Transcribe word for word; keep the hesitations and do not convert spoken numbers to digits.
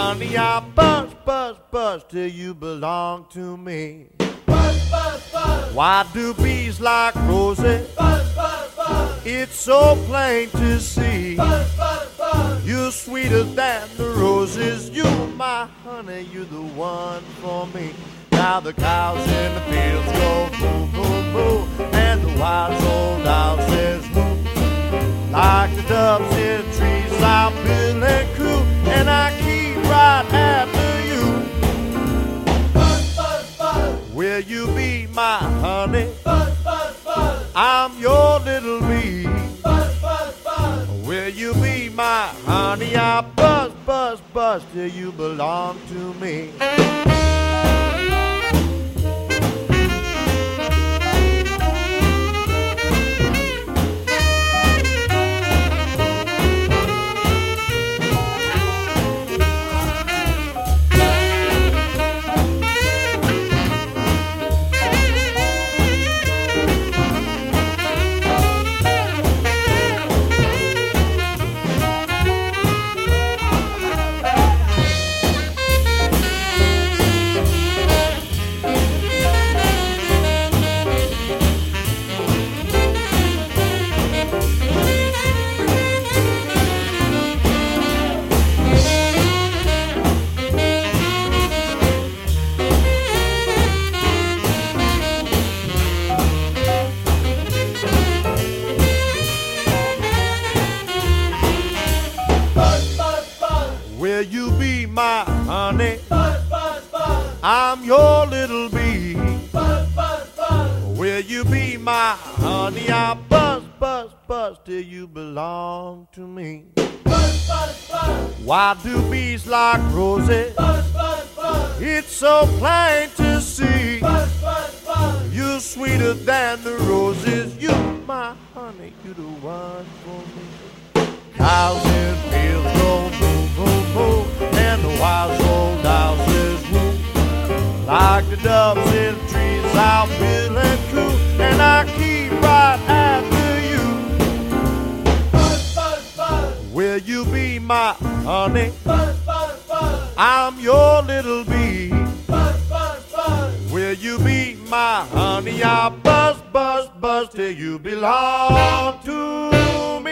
honey, I buzz, buzz, buzz till you belong to me. Buzz, buzz, buzz. Why do bees like roses? Buzz, buzz, buzz. It's so plain to see. Buzz, buzz, buzz. You're sweeter than the roses. You're my honey, you're the one for me. Now the cows in the fields go moo, moo, moo, and the wise old owl says moo. Like the doves in the trees, I'll build and coo, and I keep right after you. Buzz, buzz, buzz. Will you be my honey? Buzz, buzz, buzz. I'm your little bee. Buzz, buzz, buzz. Will you be my honey? I buzz, buzz, buzz till you belong to me. Will you be my honey? Buzz, buzz, buzz. I'm your little bee. Buzz, buzz, buzz. Will you be my honey? I buzz, buzz, buzz till you belong to me. Buzz, buzz, buzz. Why do bees like roses? Buzz, buzz, buzz. It's so plain to see. Buzz, buzz, buzz. You're sweeter than the roses. You're my honey, you're the one for me. Cows in fields go moo, moo, moo, and the wise old owl says woo. Like the doves in the trees, I'll build and coo, and I keep right after you. Buzz, buzz, buzz. Will you be my honey? Buzz, buzz, buzz. I'm your little bee. Buzz, buzz, buzz. Will you be my honey? I'll buzz, buzz, buzz till you belong to me.